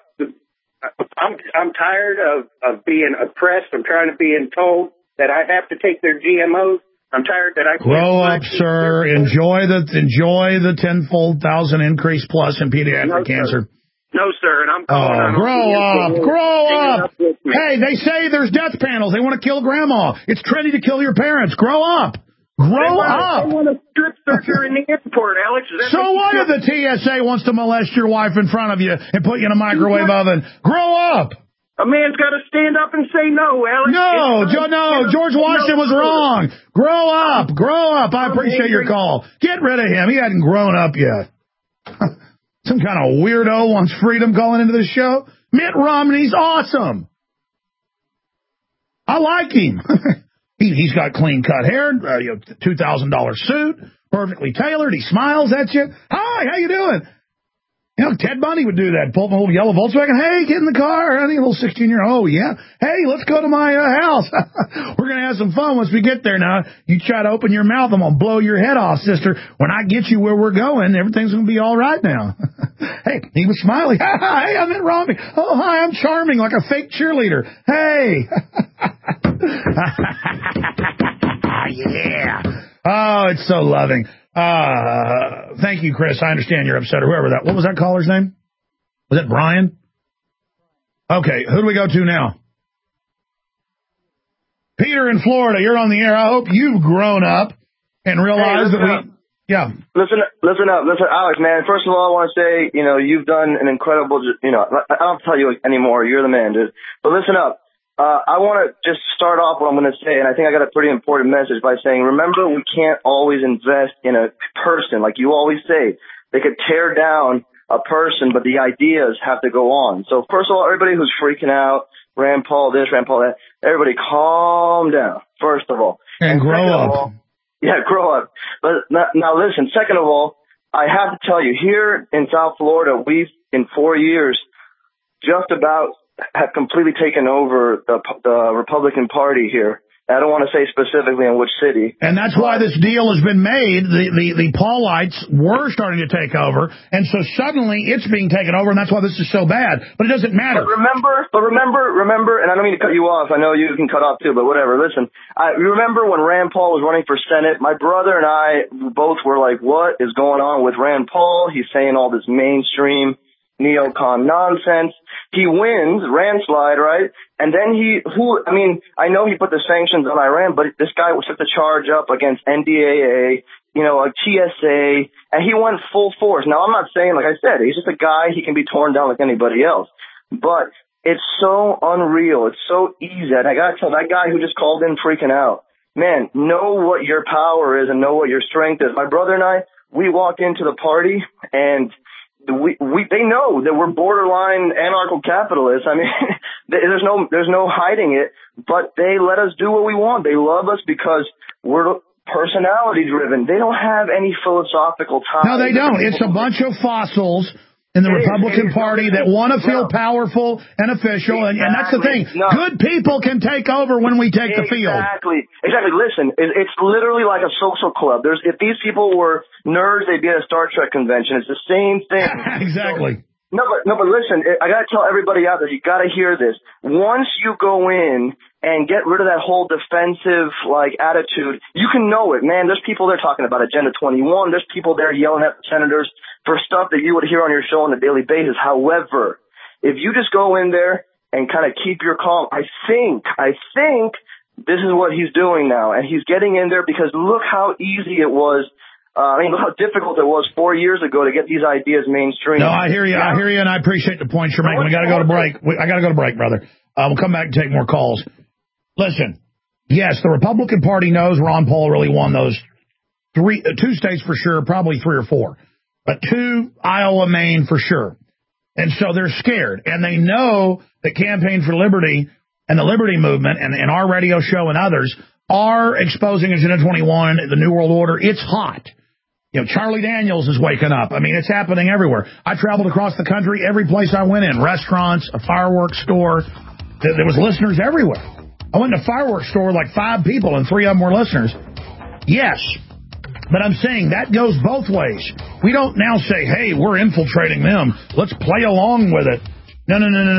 I'm tired of being oppressed. I'm tired of being told that I have to take their GMOs. I'm tired that I can't... Grow up, sir. Enjoy the 10-fold thousand increase plus in pediatric cancer. No, sir, and I'm calling on... Grow up! Hey, they say there's death panels. They want to kill Grandma. It's trendy to kill your parents. Grow up! Grow up! They want to strip search her in the airport, Alex. So what if the TSA wants to molest your wife in front of you and put you in a microwave oven? Grow up! A man's got to stand up and say no, Alex. No, George Washington was wrong. Grow up. I appreciate your call. Get rid of him. He hadn't grown up yet. Some kind of weirdo wants freedom calling into the show. Mitt Romney's awesome. I like him. He's got clean-cut hair, $2,000 suit, perfectly tailored. He smiles at you. Hi, how you doing? Ted Bundy would do that. Pull up a little yellow Volkswagen. Hey, get in the car. I think a little 16-year-old. Oh, yeah. Hey, let's go to my house. We're going to have some fun once we get there. Now, you try to open your mouth, I'm going to blow your head off, sister. When I get you where we're going, everything's going to be all right now. Hey, he was smiling. Hey, I'm Mitt Romney. Oh, hi, I'm charming like a fake cheerleader. Hey. Yeah. Oh, it's so loving. Thank you, Chris. I understand you're upset, or whoever that. What was that caller's name? Was it Brian? Okay, who do we go to now? Peter in Florida, you're on the air. I hope you've grown up and realized that we... Yeah. Listen up, Alex, man. First of all, I want to say, you've done an incredible, I don't tell you anymore. You're the man, dude. But listen up. I want to just start off what I'm going to say, and I think I got a pretty important message by saying, remember, we can't always invest in a person. Like you always say, they could tear down a person, but the ideas have to go on. So first of all, everybody who's freaking out, Rand Paul this, Rand Paul that, everybody calm down, first of all. And grow up. Grow up. But now listen, second of all, I have to tell you, here in South Florida, we've, in 4 years, just about have completely taken over the Republican Party here. I don't want to say specifically in which city. And that's why this deal has been made. The Paulites were starting to take over, and so suddenly it's being taken over, and that's why this is so bad. But it doesn't matter. But remember, and I don't mean to cut you off. I know you can cut off too, but whatever. Listen, you remember when Rand Paul was running for Senate? My brother and I both were like, what is going on with Rand Paul? He's saying all this mainstream neocon nonsense. He wins, landslide, right? And then I know he put the sanctions on Iran, but this guy took the charge up against NDAA, TSA, and he went full force. Now, I'm not saying, like I said, he's just a guy, he can be torn down like anybody else. But it's so unreal. It's so easy. And I got to tell that guy who just called in freaking out, man, know what your power is and know what your strength is. My brother and I, we walked into the party, and they know that we're borderline anarcho-capitalists. I mean, there's no hiding it, but they let us do what we want. They love us because we're personality driven. They don't have any philosophical ties. No, they don't. It's a bunch of fossils in the Republican Party that want to feel powerful and official, and that's the thing. No. Good people can take over when we take the field. Exactly. Listen, it's literally like a social club. If these people were nerds, they'd be at a Star Trek convention. It's the same thing. Exactly. No, but listen, I got to tell everybody out there, you got to hear this. Once you go in and get rid of that whole defensive, attitude, you can know it, man. There's people there talking about Agenda 21. There's people there yelling at the senators for stuff that you would hear on your show on a daily basis. However, if you just go in there and kind of keep your calm, I think this is what he's doing now. And he's getting in there because look how easy it was. Look how difficult it was 4 years ago to get these ideas mainstream. No, I hear you. Yeah. I hear you, and I appreciate the points you're making. We got to go to break. I got to go to break, brother. We'll come back and take more calls. Listen, yes, the Republican Party knows Ron Paul really won those two states for sure, probably 3 or 4, but 2, Iowa, Maine for sure. And so they're scared, and they know that Campaign for Liberty and the Liberty Movement and our radio show and others are exposing Agenda 21, the New World Order. It's hot. Charlie Daniels is waking up. It's happening everywhere. I traveled across the country, every place I went in, restaurants, a fireworks store. There was listeners everywhere. I went to a fireworks store with 5 people, and 3 of them were listeners. Yes, but I'm saying that goes both ways. We don't now say, hey, we're infiltrating them. Let's play along with it. No.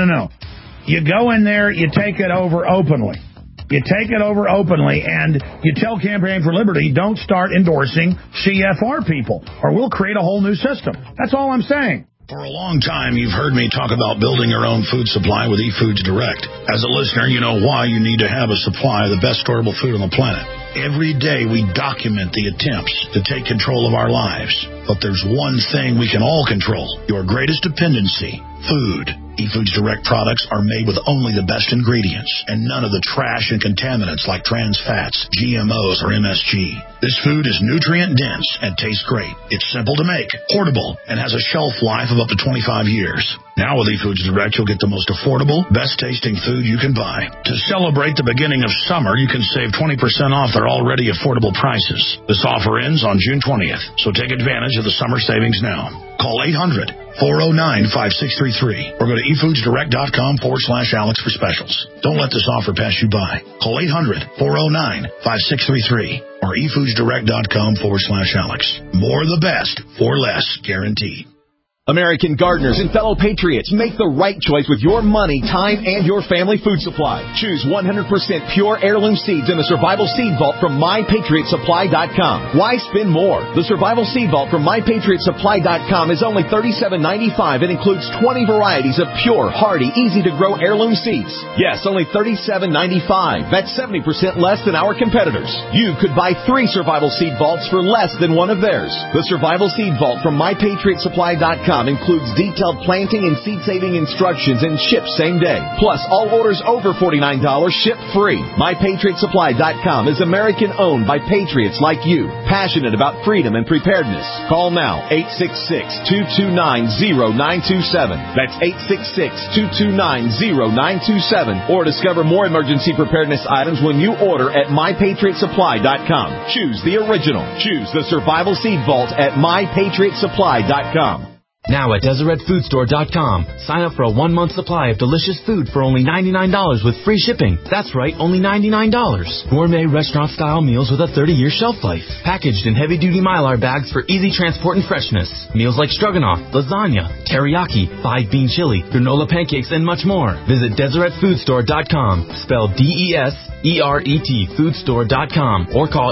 You go in there, you take it over openly. You take it over openly, and you tell Campaign for Liberty, don't start endorsing CFR people, or we'll create a whole new system. That's all I'm saying. For a long time, you've heard me talk about building your own food supply with eFoods Direct. As a listener, you know why you need to have a supply of the best storable food on the planet. Every day, we document the attempts to take control of our lives. But there's one thing we can all control, your greatest dependency, food. eFoods Direct products are made with only the best ingredients and none of the trash and contaminants like trans fats, GMOs, or MSG. This food is nutrient dense and tastes great. It's simple to make, portable, and has a shelf life of up to 25 years. Now with eFoods Direct, you'll get the most affordable, best tasting food you can buy. To celebrate the beginning of summer, you can save 20% off their already affordable prices. This offer ends on June 20th, so take advantage of the summer savings now. Call 800-409-5633 or go to efoodsdirect.com/Alex for specials. Don't let this offer pass you by. Call 800-409-5633 or efoodsdirect.com/Alex. More of the best for less, guaranteed. American gardeners and fellow patriots, make the right choice with your money, time, and your family food supply. Choose 100% pure heirloom seeds in the Survival Seed Vault from MyPatriotSupply.com. Why spend more? The Survival Seed Vault from MyPatriotSupply.com is only $37.95 and includes 20 varieties of pure, hardy, easy-to-grow heirloom seeds. Yes, only $37.95. That's 70% less than our competitors. You could buy 3 Survival Seed Vaults for less than one of theirs. The Survival Seed Vault from MyPatriotSupply.com includes detailed planting and seed-saving instructions and ships same day. Plus, all orders over $49 ship free. MyPatriotSupply.com is American-owned by patriots like you, passionate about freedom and preparedness. Call now, 866-229-0927. That's 866-229-0927. Or discover more emergency preparedness items when you order at MyPatriotSupply.com. Choose the original. Choose the Survival Seed Vault at MyPatriotSupply.com. Now at DeseretFoodStore.com. Sign up for a 1-month supply of delicious food for only $99 with free shipping. That's right, only $99. Gourmet restaurant-style meals with a 30-year shelf life. Packaged in heavy-duty Mylar bags for easy transport and freshness. Meals like stroganoff, lasagna, teriyaki, 5-bean chili, granola pancakes, and much more. Visit DeseretFoodStore.com. Spelled DESERET Foodstore.com. Or call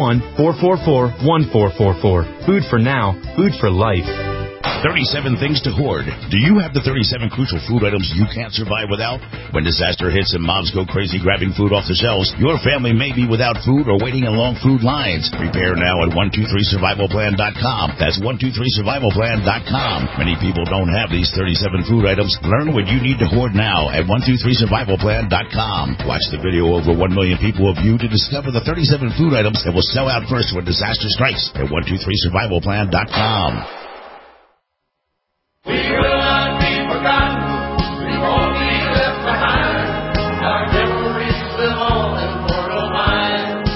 801-444-1444. Food for now, food for life. 37 things to hoard. Do you have the 37 crucial food items you can't survive without? When disaster hits and mobs go crazy grabbing food off the shelves, your family may be without food or waiting in long food lines. Prepare now at 123survivalplan.com. That's 123survivalplan.com. Many people don't have these 37 food items. Learn what you need to hoard now at 123survivalplan.com. Watch the video over 1 million people have viewed to discover the 37 food items that will sell out first when disaster strikes at 123survivalplan.com. We will not be forgotten. We won't be left behind. Our memories live on in mortal minds.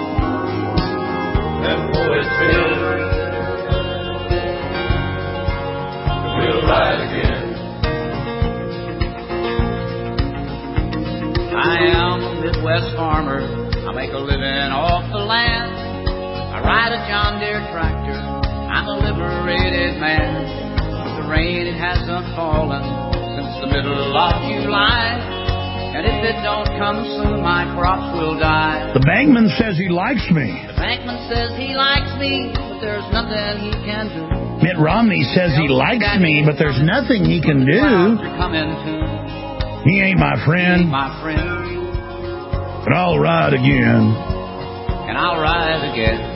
And poetry rain, it hasn't fallen since the middle of July. And if it don't come soon, my crops will die. The bankman says he likes me. The bankman says he likes me, but there's nothing he can do. Mitt Romney says he likes me, but there's nothing he can do. He ain't my friend. But I'll ride again. And I'll ride again.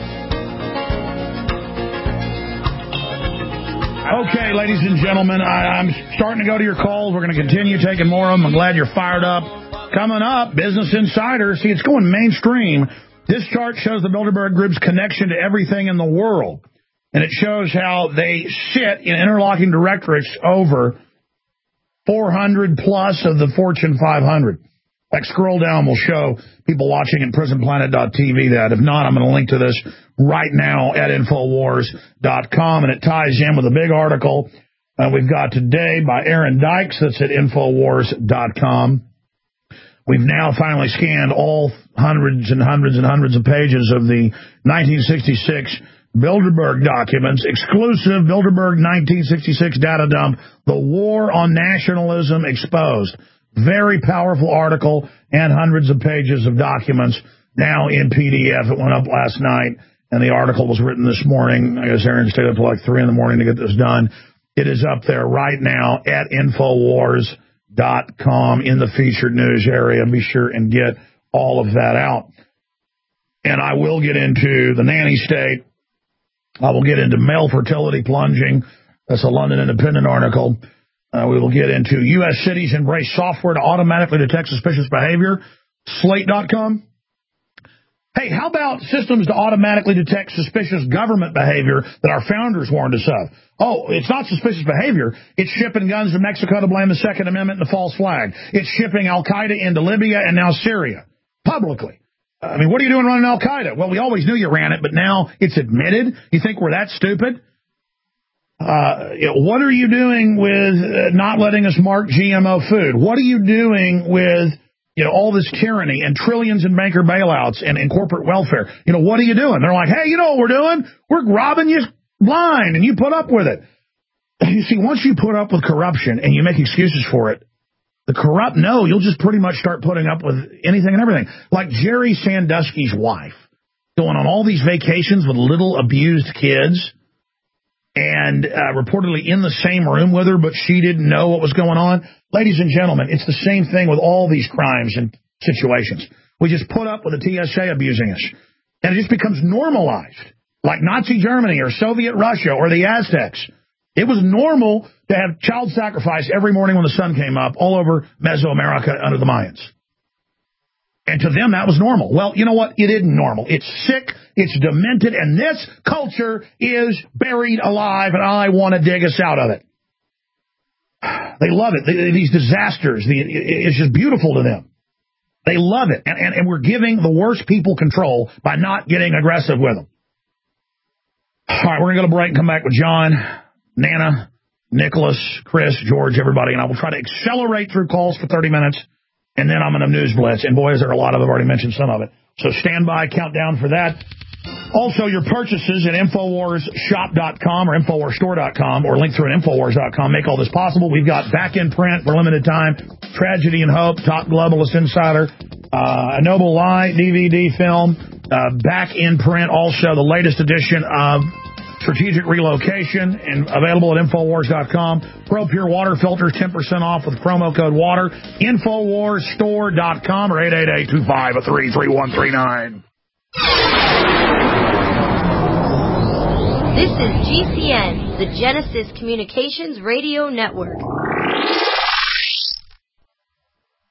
Okay, ladies and gentlemen, I'm starting to go to your calls. We're going to continue taking more of them. I'm glad you're fired up. Coming up, Business Insider. See, it's going mainstream. This chart shows the Bilderberg Group's connection to everything in the world. And it shows how they sit in interlocking directorates over 400 plus of the Fortune 500. Like, scroll down, we'll show people watching at prisonplanet.tv that. If not, I'm going to link to this right now at Infowars.com, and it ties in with a big article we've got today by Aaron Dykes that's at Infowars.com. We've now finally scanned all hundreds and hundreds and hundreds of pages of the 1966 Bilderberg documents, exclusive Bilderberg 1966 data dump, The War on Nationalism Exposed. Very powerful article and hundreds of pages of documents now in PDF. It went up last night, and the article was written this morning. I guess Aaron stayed up till like 3 in the morning to get this done. It is up there right now at Infowars.com in the featured news area. Be sure and get all of that out. And I will get into the nanny state. I will get into male fertility plunging. That's a London Independent article. We will get into U.S. cities embrace software to automatically detect suspicious behavior. Slate.com. Hey, how about systems to automatically detect suspicious government behavior that our founders warned us of? Oh, it's not suspicious behavior. It's shipping guns to Mexico to blame the Second Amendment and the false flag. It's shipping Al-Qaeda into Libya and now Syria. Publicly. I mean, what are you doing running Al-Qaeda? Well, we always knew you ran it, but now it's admitted. You think we're that stupid? What are you doing with not letting us mark GMO food? What are you doing with, all this tyranny and trillions in banker bailouts and corporate welfare? What are you doing? They're like, hey, you know what we're doing? We're robbing you blind, and you put up with it. You see, once you put up with corruption and you make excuses for it, the corrupt know you'll just pretty much start putting up with anything and everything. Like Jerry Sandusky's wife going on all these vacations with little abused kids, and reportedly in the same room with her, but she didn't know what was going on. Ladies and gentlemen, it's the same thing with all these crimes and situations. We just put up with the TSA abusing us, and it just becomes normalized, like Nazi Germany or Soviet Russia or the Aztecs. It was normal to have child sacrifice every morning when the sun came up all over Mesoamerica under the Mayans. And to them, that was normal. Well, you know what? It isn't normal. It's sick. It's demented. And this culture is buried alive, and I want to dig us out of it. They love it. These disasters, it's just beautiful to them. They love it. And we're giving the worst people control by not getting aggressive with them. All right, we're going to go to break and come back with John, Nana, Nicholas, Chris, George, everybody. And I will try to accelerate through calls for 30 minutes. And then I'm going to news blitz. And boy, is there a lot of them. I've already mentioned some of it. So stand by, countdown for that. Also, your purchases at InfoWarsShop.com or InfoWarsStore.com or link through at InfoWars.com make all this possible. We've got Back in Print for limited time, Tragedy and Hope, Top Globalist Insider, A Noble Lie, DVD film, Back in Print, also the latest edition of Strategic Relocation, and available at Infowars.com. Pro Pure Water Filters, 10% off with promo code WATER. Infowarsstore.com or 888-253-3139. This is GCN, the Genesis Communications Radio Network.